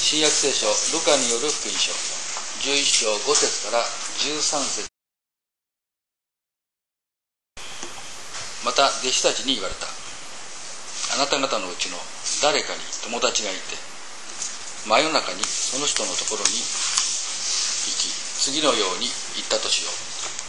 新約聖書ルカによる福音書11章5節から13節。また弟子たちに言われた。あなた方のうちの誰かに友達がいて、真夜中にその人のところに行き、次のように言ったとしよう。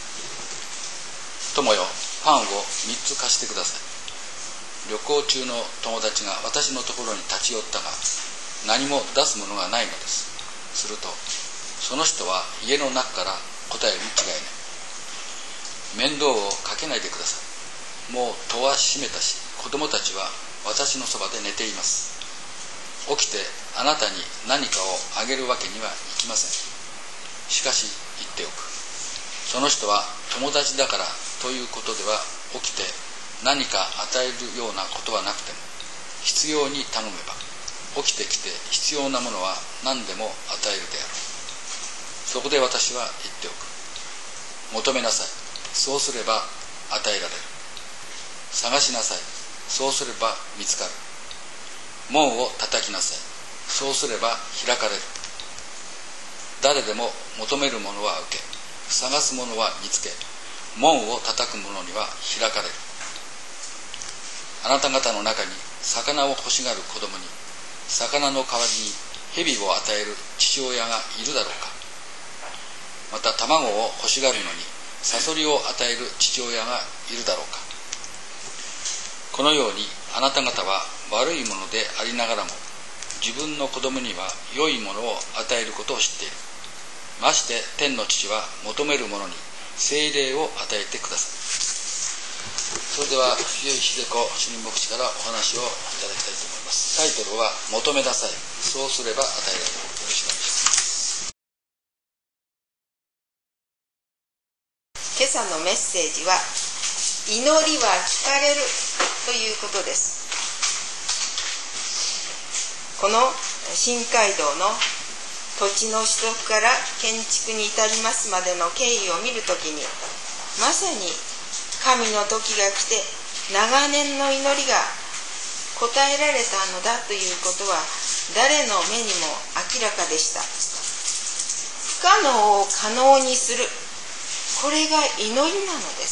友よ、パンを3つ貸してください。旅行中の友達が私のところに立ち寄ったが、何も出すものがないのです。すると、その人は家の中から答えるに違いない。面倒をかけないでください。もう戸は閉めたし、子供たちは私のそばで寝ています。起きてあなたに何かをあげるわけにはいきません。しかし言っておく。その人は友達だからということでは起きて何か与えるようなことはなくても、必要に頼めば起きてきて必要なものは何でも与えるであろう。そこで私は言っておく。求めなさい。そうすれば与えられる。探しなさい。そうすれば見つかる。門を叩きなさい。そうすれば開かれる。誰でも求めるものは受け、探すものは見つけ、門を叩く者には開かれる。あなた方の中に魚を欲しがる子供に、魚の代わりに蛇を与える父親がいるだろうか。また卵を欲しがるのにサソリを与える父親がいるだろうか。このようにあなた方は悪いものでありながらも、自分の子供には良いものを与えることを知っている。まして天の父は求める者に聖霊を与えてください。それでは冬井秀子主任牧師からお話をいただきたいと思います。タイトルは求めなさい。そうすれば与えられる。よろしくお願いします。 今朝のメッセージは、祈りは聞かれるということです。この新街道の土地の取得から建築に至りますまでの経緯を見るときに、まさに神の時が来て長年の祈りが応えられたのだということは誰の目にも明らかでした。不可能を可能にする、これが祈りなのです。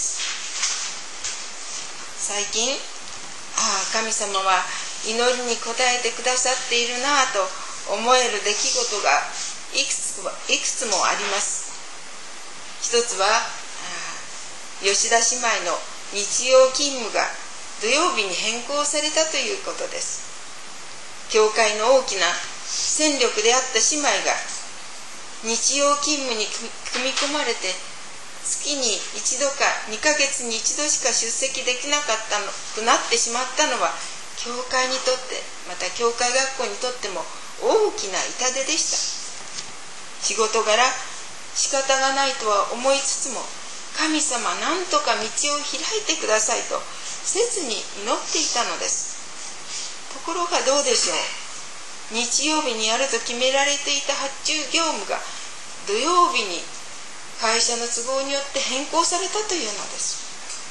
最近、神様は祈りに応えてくださっているなぁと思える出来事がいくつもあります。一つは吉田姉妹の日曜勤務が土曜日に変更されたということです。教会の大きな戦力であった姉妹が日曜勤務に組み込まれて、月に一度か2ヶ月に一度しか出席できなかったくなってしまったのは、教会にとって、また教会学校にとっても大きな痛手でした。仕事柄仕方がないとは思いつつも、神様なんとか道を開いてくださいと切に祈っていたのです。ところがどうでしょう。日曜日にやると決められていた発注業務が土曜日に会社の都合によって変更されたというのです。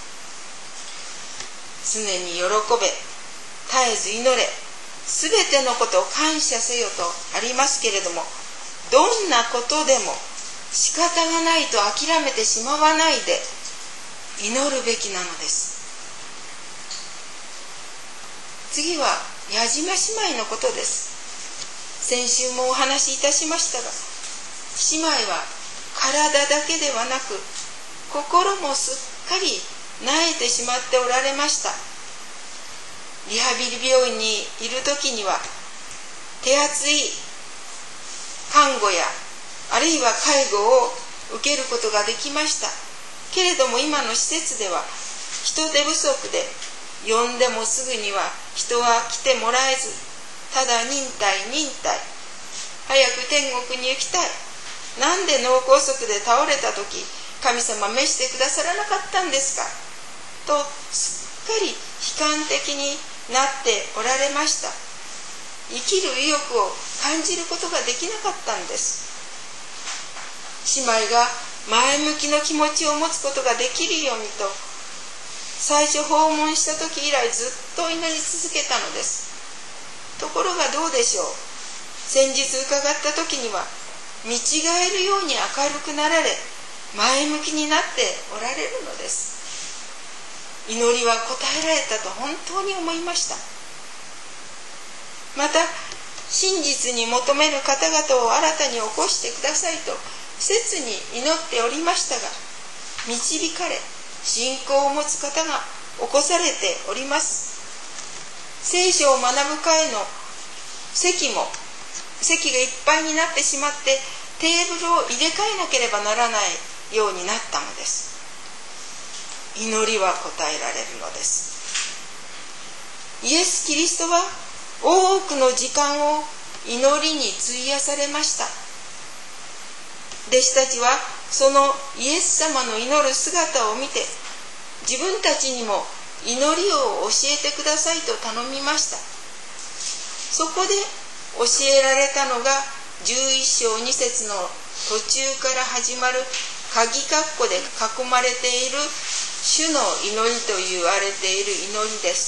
常に喜べ、絶えず祈れ、すべてのことを感謝せよとありますけれども、どんなことでも仕方がないと諦めてしまわないで祈るべきなのです。次は矢島姉妹のことです。先週もお話しいたしましたが、姉妹は体だけではなく心もすっかり萎えてしまっておられました。リハビリ病院にいる時には手厚い看護やあるいは介護を受けることができましたけれども、今の施設では人手不足で呼んでもすぐには人は来てもらえず、ただ忍耐早く天国に行きたい、なんで脳梗塞で倒れた時神様召してくださらなかったんですかとすっかり悲観的になっておられました。生きる意欲を感じることができなかったんです。姉妹が前向きの気持ちを持つことができるようにと、最初訪問した時以来ずっと祈り続けたのです。ところがどうでしょう。 先日伺った時には見違えるように明るくなられ、前向きになっておられるのです。祈りは応えられたと本当に思いました。また真実に求める方々を新たに起こしてくださいと切に祈っておりましたが、導かれ信仰を持つ方が起こされております。聖書を学ぶ会の席がいっぱいになってしまって、テーブルを入れ替えなければならないようになったのです。祈りは応えられるのです。イエス・キリストは多くの時間を祈りに費やされました。弟子たちはそのイエス様の祈る姿を見て、自分たちにも祈りを教えてくださいと頼みました。そこで教えられたのが11章2節の途中から始まる鍵括弧で囲まれている主の祈りと言われている祈りです。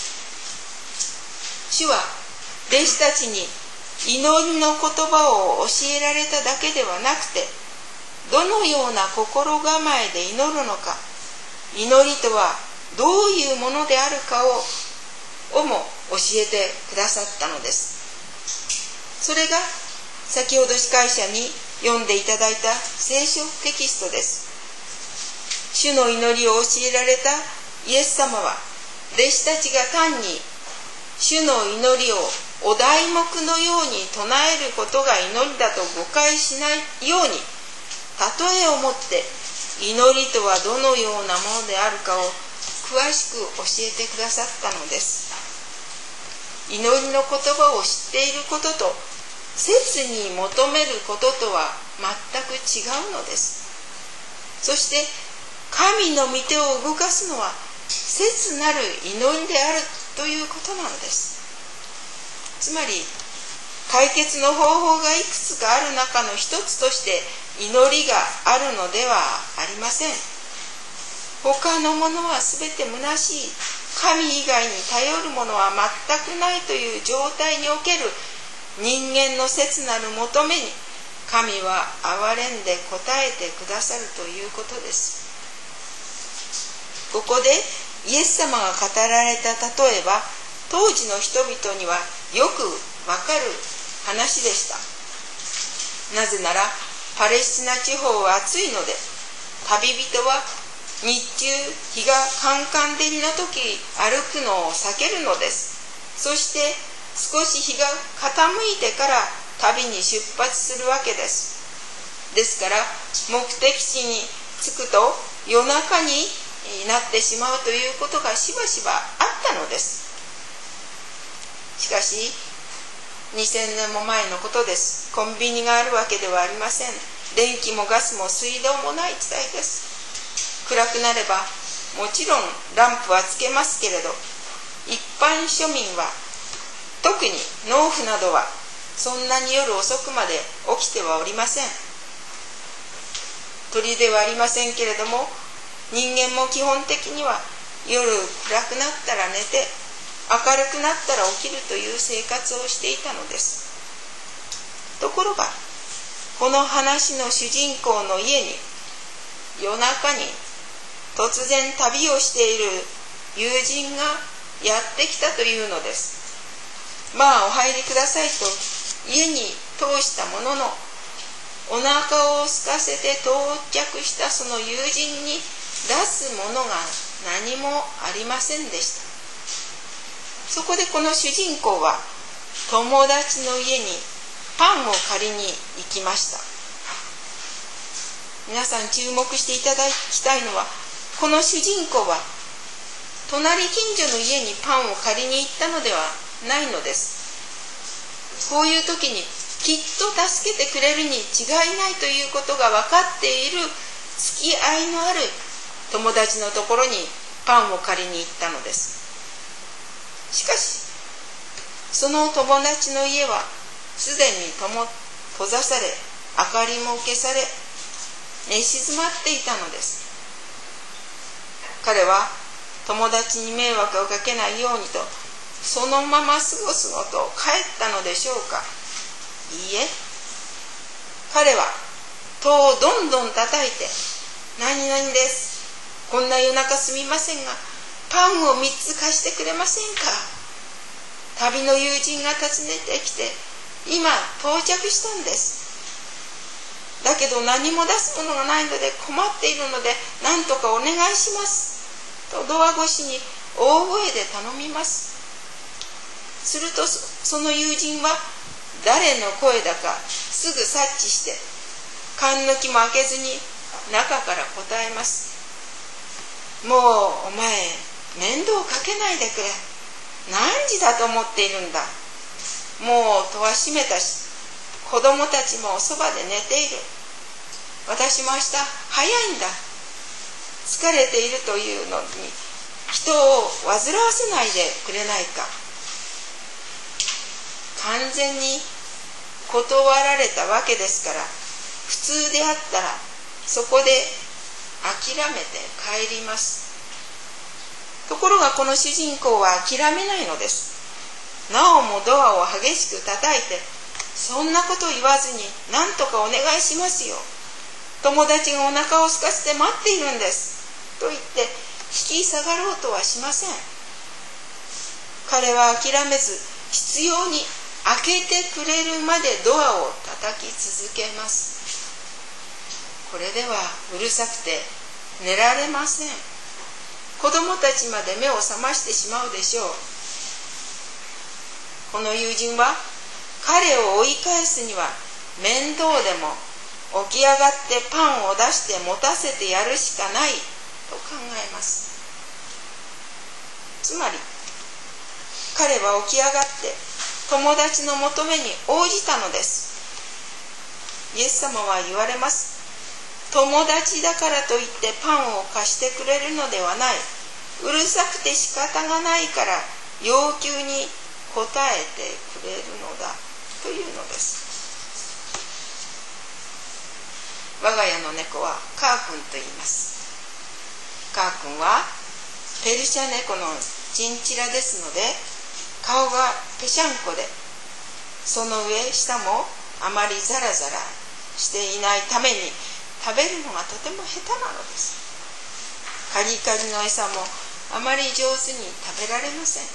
主は弟子たちに祈りの言葉を教えられただけではなくて、どのような心構えで祈るのか、祈りとはどういうものであるかをも教えてくださったのです。それが先ほど司会者に読んでいただいた聖書テキストです。主の祈りを教えられたイエス様は、弟子たちが単に主の祈りをお題目のように唱えることが祈りだと誤解しないように、例えをもって祈りとはどのようなものであるかを詳しく教えてくださったのです。祈りの言葉を知っていることと切に求めることとは全く違うのです。そして神の御手を動かすのは切なる祈りであるということなのです。つまり解決の方法がいくつかある中の一つとして祈りがあるのではありません。他のものは全て虚しい、神以外に頼るものは全くないという状態における人間の切なる求めに、神は憐れんで応えてくださるということです。ここでイエス様が語られた例えは、当時の人々にはよくわかる話でした。なぜならパレスチナ地方は暑いので、旅人は日中日がカンカン照りの時歩くのを避けるのです。そして少し日が傾いてから旅に出発するわけです。ですから目的地に着くと夜中になってしまうということがしばしばあったのです。しかし2000年も前のことです。コンビニがあるわけではありません。電気もガスも水道もない時代です。暗くなればもちろんランプはつけますけれど、一般庶民は、特に農夫などはそんなに夜遅くまで起きてはおりません。鳥ではありませんけれども、人間も基本的には夜暗くなったら寝て、明るくなったら起きるという生活をしていたのです。ところがこの話の主人公の家に夜中に突然旅をしている友人がやってきたというのです。まあお入りくださいと家に通したものの、お腹を空かせて到着したその友人に出すものが何もありませんでした。そこでこの主人公は友達の家にパンを借りに行きました。皆さん注目していただきたいのは、この主人公は隣近所の家にパンを借りに行ったのではないのです。こういう時にきっと助けてくれるに違いないということが分かっている付き合いのある友達のところにパンを借りに行ったのです。しかしその友達の家はすでに閉ざされ、明かりも消され、寝静まっていたのです。彼は友達に迷惑をかけないようにと、そのまますごすごと帰ったのでしょうか。 いいえ、彼は戸をどんどん叩いて、何々です。こんな夜中すみませんが、パンを3つ貸してくれませんか。旅の友人が訪ねてきて、今到着したんです。だけど何も出すものがないので困っているので、何とかお願いしますとドア越しに大声で頼みます。するとその友人は誰の声だかすぐ察知して、缶抜きも開けずに中から答えます。もうお前面倒かけないでくれ。何時だと思っているんだ。もう戸は閉めたし、子供たちもそばで寝ている。私も明日早いんだ。疲れているというのに人を煩わせないでくれないか。完全に断られたわけですから、普通であったらそこで諦めて帰ります。ところがこの主人公は諦めないのです。なおもドアを激しく叩いて、そんなこと言わずに何とかお願いしますよ。友達がお腹を空かせて待っているんです。と言って引き下がろうとはしません。彼は諦めず、必要に開けてくれるまでドアを叩き続けます。これではうるさくて寝られません。子供たちまで目を覚ましてしまうでしょう。この友人は彼を追い返すには面倒でも起き上がってパンを出して持たせてやるしかないと考えます。つまり彼は起き上がって友達の求めに応じたのです。イエス様は言われます。友達だからといってパンを貸してくれるのではない。うるさくて仕方がないから要求に応えてくれるのだというのです。我が家の猫はカー君と言います。カー君はペルシャ猫のチンチラですので、顔がぺしゃんこで、その上下もあまりザラザラしていないために食べるのがとても下手なのです。カリカリの餌もあまり上手に食べられません。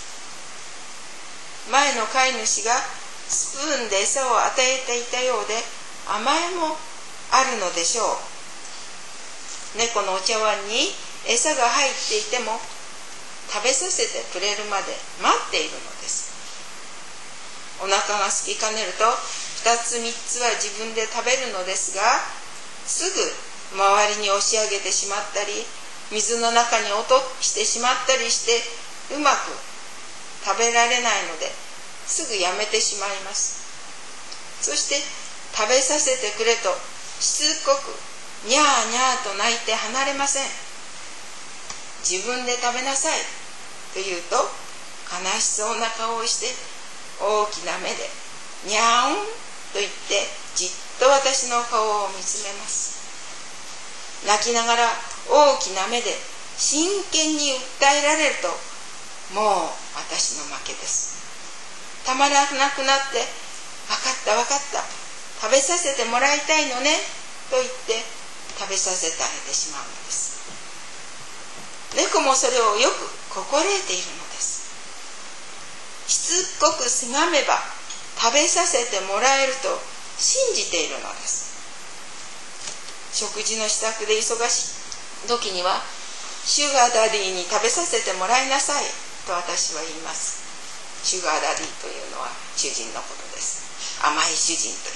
前の飼い主がスプーンで餌を与えていたようで、甘えもあるのでしょう。猫のお茶碗に餌が入っていても食べさせてくれるまで待っているのです。お腹が空きかねると2つ3つは自分で食べるのですが、すぐ周りに押し上げてしまったり、水の中に落としてしまったりしてうまく食べられないのですぐやめてしまいます。そして食べさせてくれとしつこくにゃーにゃーと泣いて離れません。自分で食べなさいと言うと悲しそうな顔をして大きな目でにゃーんと言ってじっと私の顔を見つめます。泣きながら大きな目で真剣に訴えられると、もう私の負けです。たまらなくなって、分かった分かった、食べさせてもらいたいのねと言って食べさせてあげてしまうのです。猫もそれをよく心得ているのです。しつこくせがめば食べさせてもらえると信じているのです。食事の支度で忙しい時には、シュガーダディに食べさせてもらいなさいと私は言います。シュガーダディというのは主人のことです。甘い主人と言います。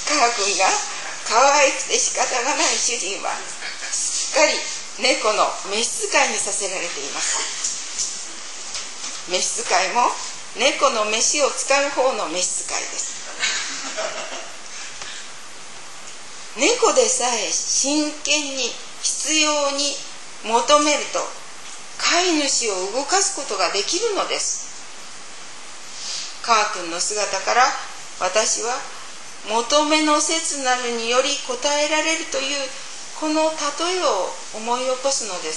カー君が可愛くて仕方がない主人はすっかり猫の召使いにさせられています。召使いも猫の飯を使う方の召使いです。猫でさえ真剣に必要に求めると飼い主を動かすことができるのです。カー君の姿から私は求めの切なるにより応えられるというこの例えを思い起こすのです。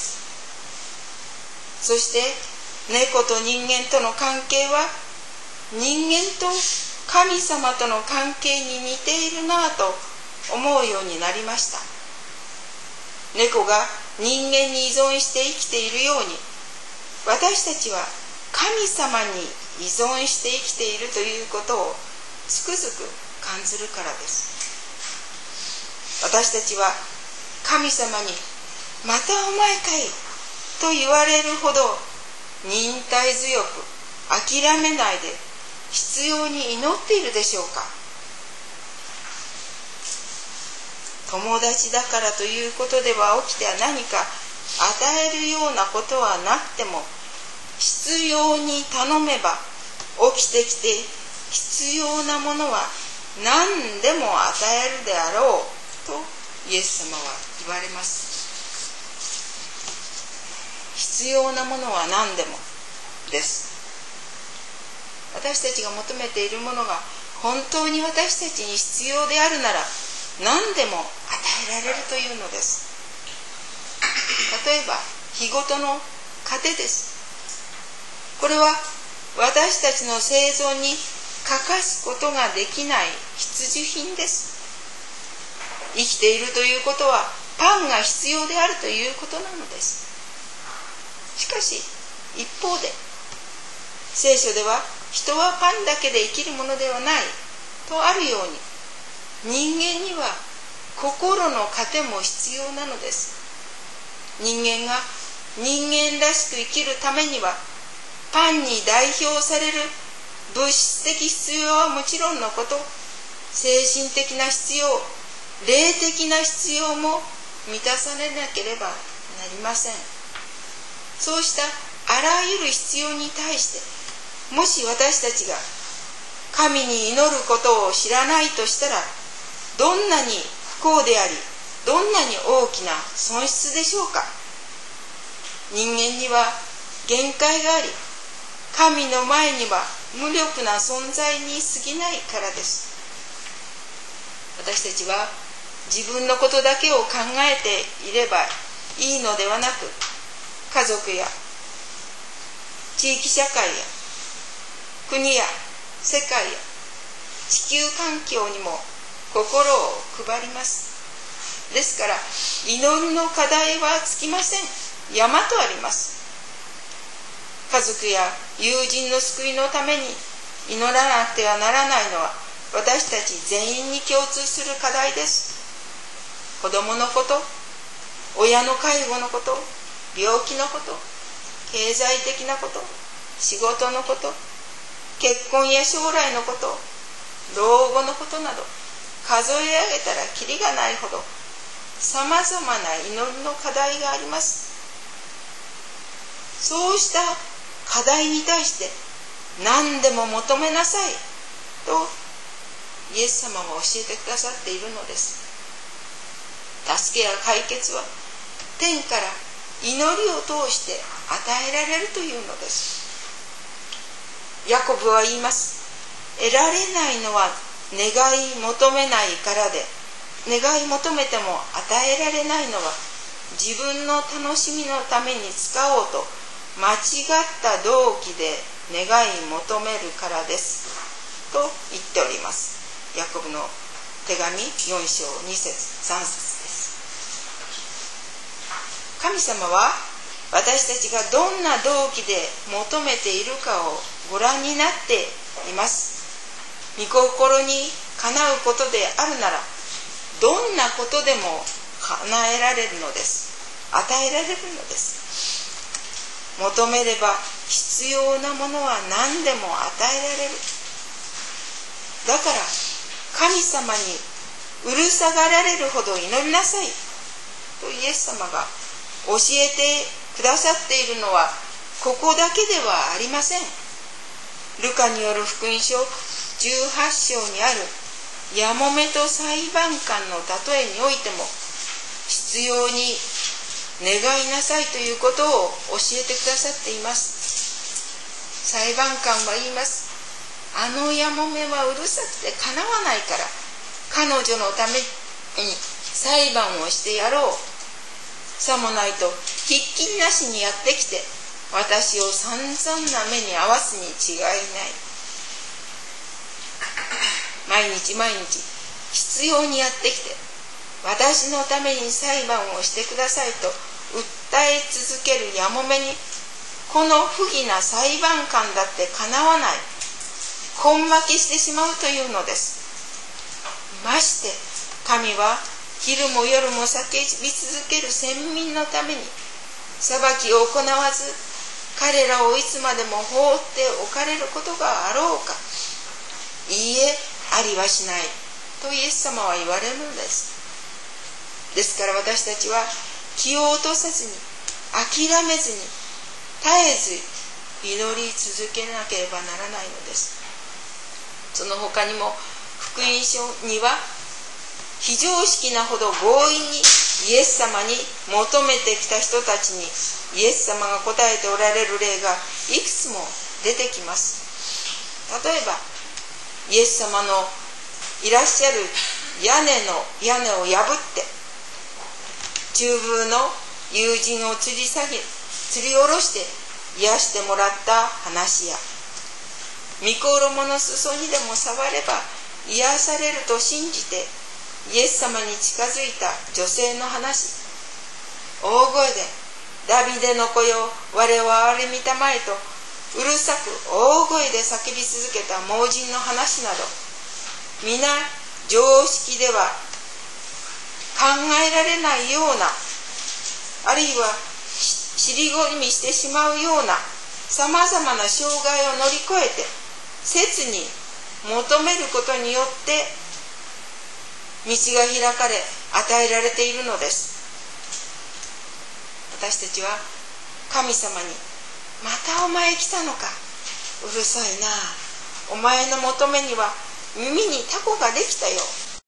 そして猫と人間との関係は人間と神様との関係に似ているなぁと思うようになりました。猫が人間に依存して生きているように、私たちは神様に依存して生きているということをつくづく感じるからです。私たちは神様にまたお前かいと言われるほど忍耐強く諦めないで必要に祈っているでしょうか。友達だからということでは起きては何か与えるようなことはなくても、必要に頼めば起きてきて必要なものは何でも与えるであろうとイエス様は言われます。必要なものは何でもです。私たちが求めているものが本当に私たちに必要であるなら何でも与えられるというのです。例えば日ごとの糧です。これは私たちの生存に欠かすことができない必需品です。生きているということはパンが必要であるということなのです。しかし一方で聖書では人はパンだけで生きるものではないとあるように、人間には心の糧も必要なのです。人間が人間らしく生きるためには、パンに代表される物質的必要はもちろんのこと、精神的な必要、霊的な必要も満たされなければなりません。そうしたあらゆる必要に対して、もし私たちが神に祈ることを知らないとしたら、どんなに不幸であり、どんなに大きな損失でしょうか。人間には限界があり、神の前には無力な存在に過ぎないからです。私たちは自分のことだけを考えていればいいのではなく、家族や地域社会や国や世界や地球環境にも心を配ります。ですから祈りの課題は尽きません。山とあります。家族や友人の救いのために祈らなくてはならないのは私たち全員に共通する課題です。子供のこと、親の介護のこと、病気のこと、経済的なこと、仕事のこと、結婚や将来のこと、老後のことなど、数え上げたらきりがないほどさまざまな祈りの課題があります。そうした課題に対して何でも求めなさいとイエス様は教えてくださっているのです。助けや解決は天から祈りを通して与えられるというのです。ヤコブは言います。得られないのは願い求めないからで、願い求めても与えられないのは自分の楽しみのために使おうと間違った動機で願い求めるからですと言っております。ヤコブの手紙4章2節3節です。神様は私たちがどんな動機で求めているかをご覧になっています。御心にかなうことであるなら、どんなことでも叶えられるのです。与えられるのです。求めれば必要なものは何でも与えられる。だから神様にうるさがられるほど祈りなさいとイエス様が教えてくださっているのはここだけではありません。ルカによる福音書18章にあるやもめと裁判官の例えにおいても必要に願いなさいということを教えてくださっています。裁判官は言います。あのやもめはうるさくてかなわないから彼女のために裁判をしてやろう。さもないとひっきりなしにやってきて私を散々な目に遭わすに違いない。 毎日必要にやってきて、私のために裁判をしてくださいと訴え続けるやもめに、この不義な裁判官だってかなわない、根負けしてしまうというのです。まして神は昼も夜も叫び続ける先民のために裁きを行わず、彼らをいつまでも放っておかれることがあろうか。いいえ、ありはしないとイエス様は言われるのです。ですから私たちは気を落とさずに、諦めずに、絶えず祈り続けなければならないのです。その他にも福音書には非常識なほど強引にイエス様に求めてきた人たちにイエス様が答えておられる例がいくつも出てきます。例えばイエス様のいらっしゃる屋根を破って中風の友人を吊り下ろして癒してもらった話や、御衣の裾にでも触れば癒されると信じてイエス様に近づいた女性の話、大声でダビデの子よ我を憐れみたまえとうるさく大声で叫び続けた盲人の話など、皆常識では考えられないような、あるいは尻込みしてしまうようなさまざまな障害を乗り越えて切に求めることによって道が開かれ与えられているのです。私たちは神様に、またお前来たのか、うるさいな、お前の求めには耳にタコができたよ、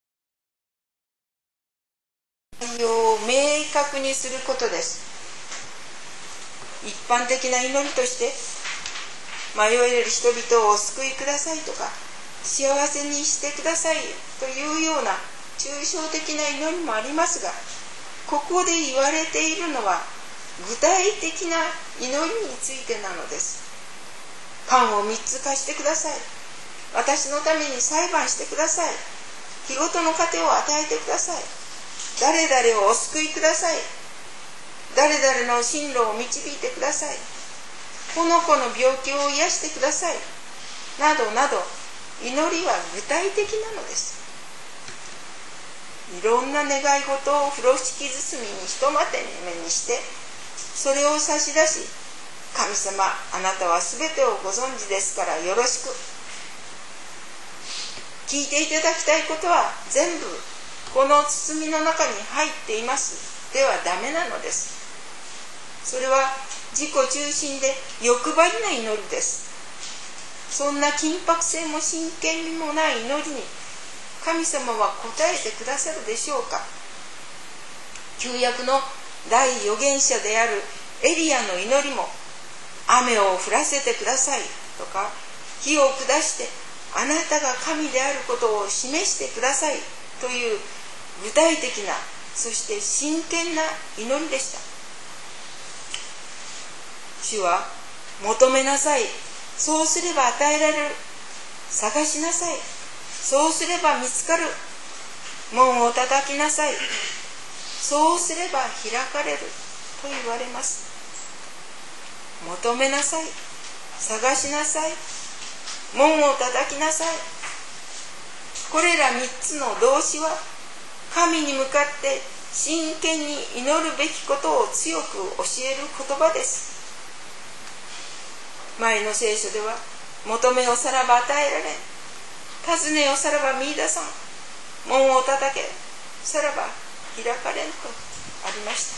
内容を明確にすることです。一般的な祈りとして迷える人々をお救いくださいとか幸せにしてくださいというような抽象的な祈りもありますが、ここで言われているのは具体的な祈りについてなのです。パンを3つ貸してください、私のために裁判してください、日ごとの糧を与えてください、誰々をお救いください、誰々の進路を導いてください、この子の病気を癒してください、などなど祈りは具体的なのです。いろんな願い事を風呂敷包みにひとまとめにして、それを差し出し、神様あなたはすべてをご存知ですからよろしく、聞いていただきたいことは全部この包みの中に入っていますではダメなのです。それは自己中心で欲張りな祈りです。そんな緊迫性も真剣味もない祈りに神様は答えてくださるでしょうか。旧約の大預言者であるエリアの祈りも、雨を降らせてくださいとか、火を下してあなたが神であることを示してくださいという具体的な、そして真剣な祈りでした。主は求めなさい、そうすれば与えられる、探しなさい、そうすれば見つかる、門を叩きなさい、そうすれば開かれると言われます。求めなさい、探しなさい、門を叩きなさい、これら3つの動詞は神に向かって真剣に祈るべきことを強く教える言葉です。前の聖書では、求めをさらば与えられん、尋ねをさらば見出さん、門を叩けさらば開かれんとありました。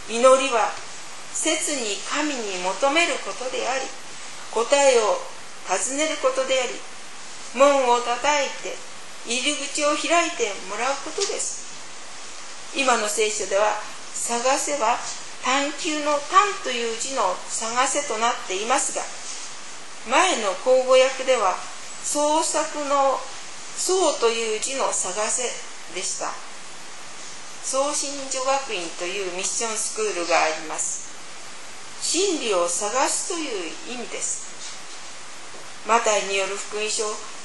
祈りは切に神に求めることであり、答えを尋ねることであり、門を叩いて入り口を開いてもらうことです。今の聖書では、探せば探求の探という字の探せとなっていますが、前の口語訳では創作の創という字の探せでした。創新女学院というミッションスクールがあります。真理を探すという意味です。マタイによる福音書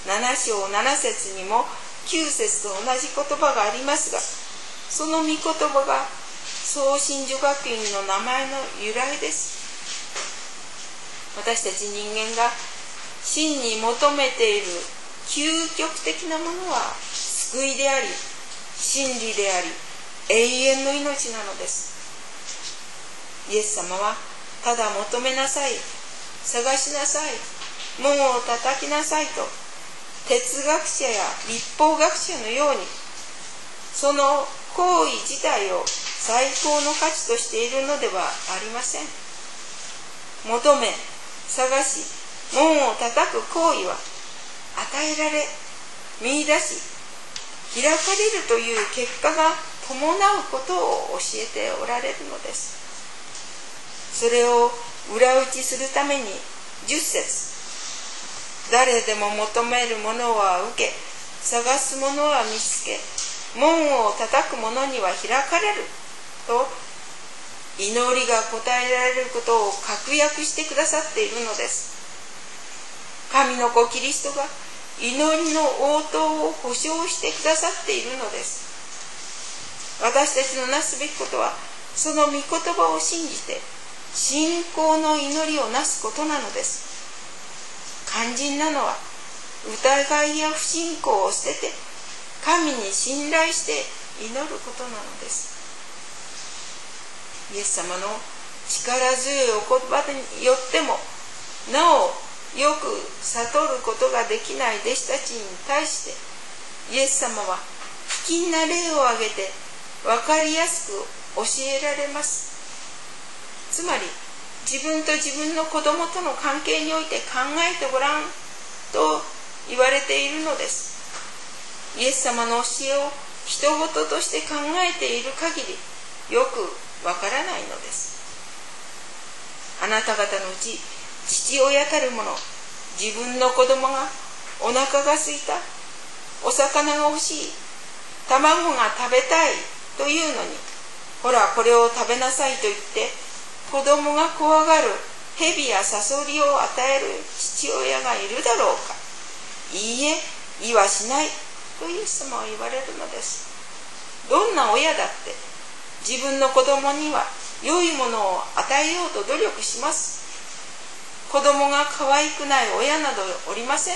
7章7節にも9節と同じ言葉がありますが、その御言葉が創真女学院の名前の由来です。私たち人間が真に求めている究極的なものは救いであり、真理であり、永遠の命なのです。イエス様はただ求めなさい、探しなさい、門を叩きなさいと哲学者や立法学者のようにその行為自体を最高の価値としているのではありません。求め、探し、門を叩く行為は与えられ、見出し、開かれるという結果が伴うことを教えておられるのです。それを裏打ちするために10節、誰でも求めるものは受け、探すものは見つけ、門を叩く者には開かれると祈りが答えられることを確約してくださっているのです。神の子キリストが祈りの応答を保証してくださっているのです。私たちのなすべきことはその御言葉を信じて信仰の祈りをなすことなのです。肝心なのは疑いや不信仰を捨てて神に信頼して祈ることなのです。イエス様の力強いお言葉によってもなおよく悟ることができない弟子たちに対してイエス様は卑近な例を挙げて分かりやすく教えられます。つまり自分と自分の子供との関係において考えてごらんと言われているのです。イエス様の教えを人事として考えている限りよくわからないのです。あなた方のうち父親たる者、自分の子供がお腹が空いた、お魚が欲しい、卵が食べたいというのに、ほらこれを食べなさいと言って子供が怖がる蛇やサソリを与える父親がいるだろうか。いいえ、言わしないとイエス様は言われるのです。どんな親だって自分の子供には良いものを与えようと努力します。子供が可愛くない親などおりません。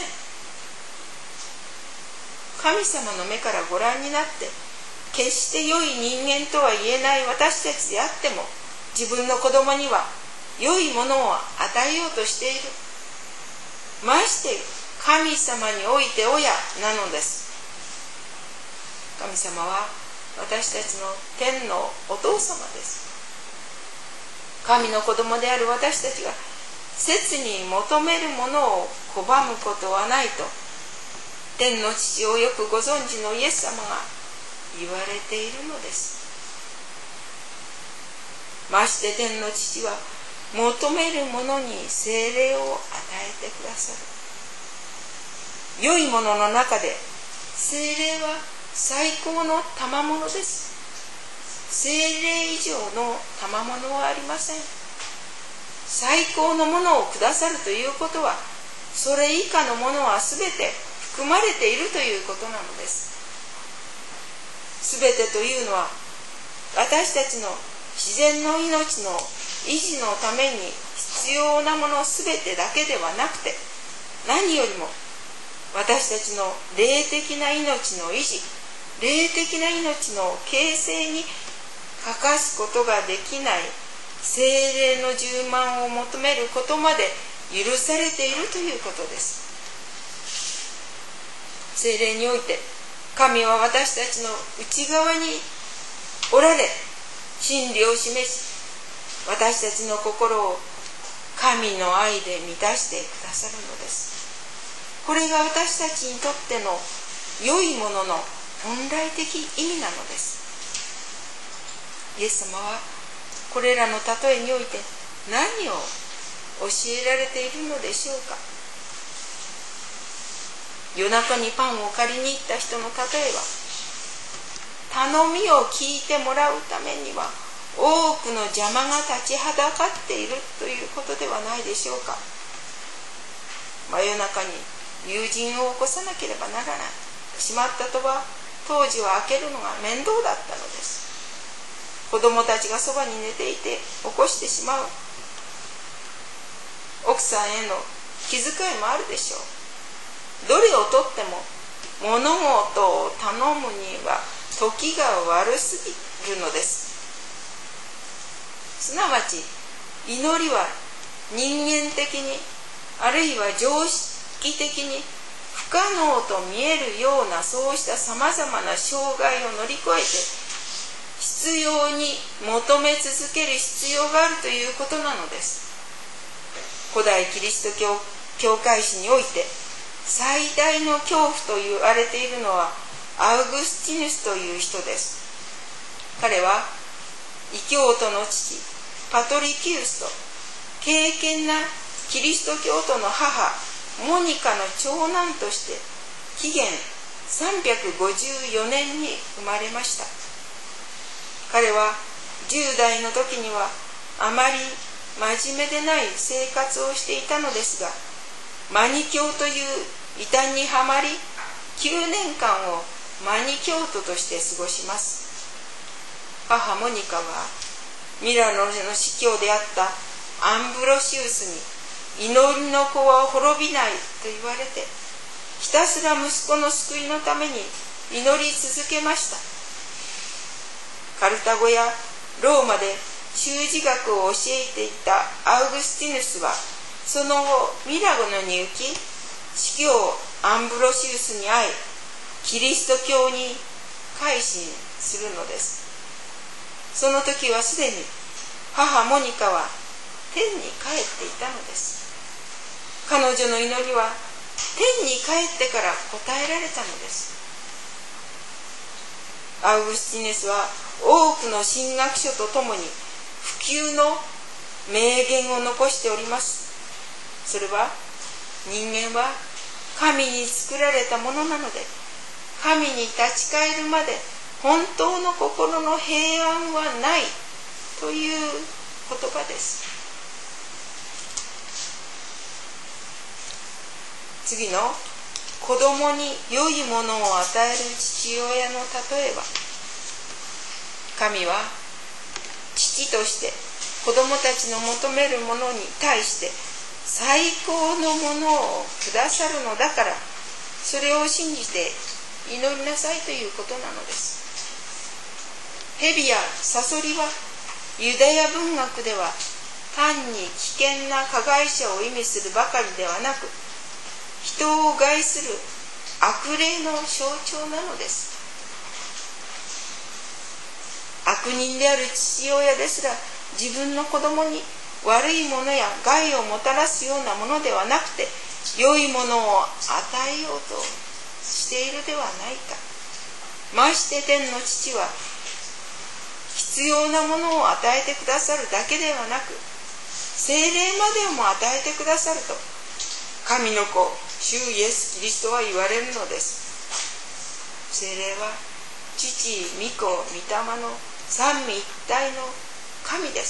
神様の目からご覧になって決して良い人間とは言えない私たちであっても自分の子供には良いものを与えようとしている。まして神様において親なのです。神様は私たちの天のお父様です。神の子供である私たちが切に求めるものを拒むことはないと天の父をよくご存知のイエス様が言われているのです。まして天の父は求める者に聖霊を与えてくださる。良いものの中で聖霊は最高の賜物です。聖霊以上の賜物はありません。最高のものをくださるということはそれ以下のものはすべて含まれているということなのです。すべてというのは私たちの自然の命の維持のために必要なものすべてだけではなくて、何よりも私たちの霊的な命の維持、霊的な命の形成に欠かすことができない聖霊の充満を求めることまで許されているということです。聖霊において神は私たちの内側におられ、真理を示し、私たちの心を神の愛で満たしてくださるのです。これが私たちにとっての良いものの本来的意味なのです。イエス様はこれらの例えにおいて何を教えられているのでしょうか。夜中にパンを借りに行った人の例えは、頼みを聞いてもらうためには多くの邪魔が立ちはだかっているということではないでしょうか。真夜中に友人を起こさなければならない。閉まった戸は当時は開けるのが面倒だったのです。子供たちがそばに寝ていて起こしてしまう。奥さんへの気遣いもあるでしょう。どれをとっても物事を頼むには時が悪すぎるのです。すなわち祈りは人間的にあるいは常識的に不可能と見えるようなそうしたさまざまな障害を乗り越えて必要に求め続ける必要があるということなのです。古代キリスト教会史において最大の恐怖と言われているのはアウグスティヌスという人です。彼は異教徒の父パトリキウスと敬虔なキリスト教徒の母モニカの長男として紀元354年に生まれました。彼は10代の時にはあまり真面目でない生活をしていたのですが、マニ教という異端にはまり9年間をマニ教徒として過ごします。母モニカはミラノの司教であったアンブロシウスに祈りの子は滅びないと言われてひたすら息子の救いのために祈り続けました。カルタゴやローマで修辞学を教えていたアウグスティヌスはその後ミラノに行き司教アンブロシウスに会いキリスト教に改心するのです。その時はすでに母モニカは天に帰っていたのです。彼女の祈りは天に帰ってから答えられたのです。アウグスティネスは多くの神学書とともに不朽の名言を残しております。それは人間は神に作られたものなので神に立ち返るまで本当の心の平安はないという言葉です。次の子供に良いものを与える父親の例えは、神は父として子供たちの求めるものに対して最高のものをくださるのだから、それを信じて祈りなさいということなのです。蛇やサソリはユダヤ文学では単に危険な加害者を意味するばかりではなく、人を害する悪霊の象徴なのです。悪人である父親ですら自分の子供に悪いものや害をもたらすようなものではなくて良いものを与えようとしているではないか。まして天の父は必要なものを与えてくださるだけではなく聖霊までも与えてくださると神の子主イエス・キリストは言われるのです。聖霊は父、御子、御霊の三位一体の神です。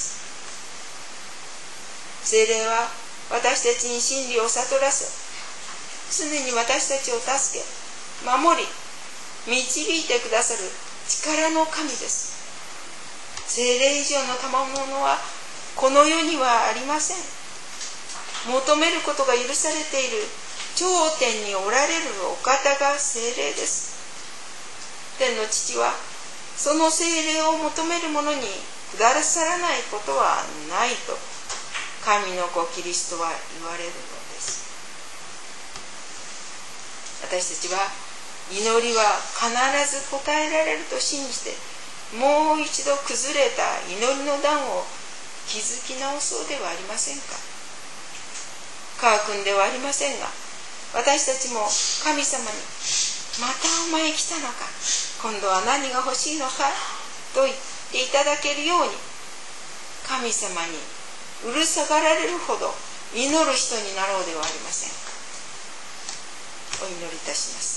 聖霊は私たちに真理を悟らせ、常に私たちを助け、守り、導いてくださる力の神です。聖霊以上の賜物はこの世にはありません。求めることが許されている頂点におられるお方が聖霊です。天の父はその聖霊を求める者にくださらないことはないと神の子キリストは言われるのです。私たちは祈りは必ず答えられると信じて、もう一度崩れた祈りの段を築き直そうではありませんか。カー君ではありませんが、私たちも神様にまたお前来たのか、今度は何が欲しいのかと言っていただけるように、神様にうるさがられるほど祈る人になろうではありませんか。お祈りいたします。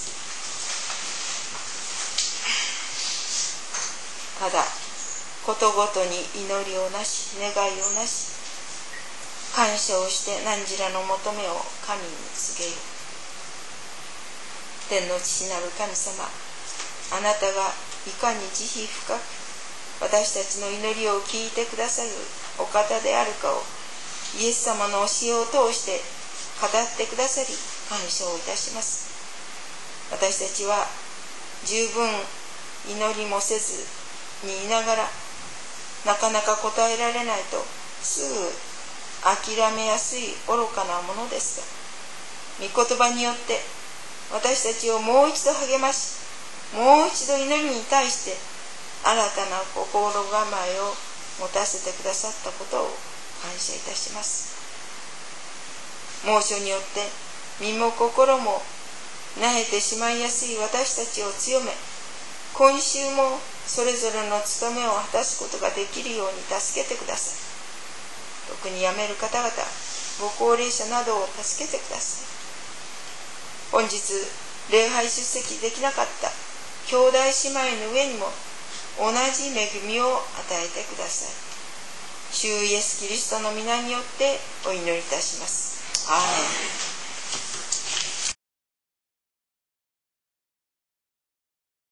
ただことごとに祈りをなし、願いをなし、感謝をして何時らの求めを神に告げよう。 天の父なる神様、あなたがいかに慈悲深く私たちの祈りを聞いてくださるお方であるかをイエス様の教えを通して語ってくださり感謝をいたします。私たちは十分祈りもせずにいながらなかなか答えられないとすぐ諦めやすい愚かなものですが、御言葉によって私たちをもう一度励まし、もう一度祈りに対して新たな心構えを持たせてくださったことを感謝いたします。猛暑によって身も心も萎えてしまいやすい私たちを強め、今週もそれぞれの務めを果たすことができるように助けてください。特に辞める方々、ご高齢者などを助けてください。本日礼拝出席できなかった兄弟姉妹の上にも同じ恵みを与えてください。主イエスキリストの皆によってお祈りいたします。アーメン。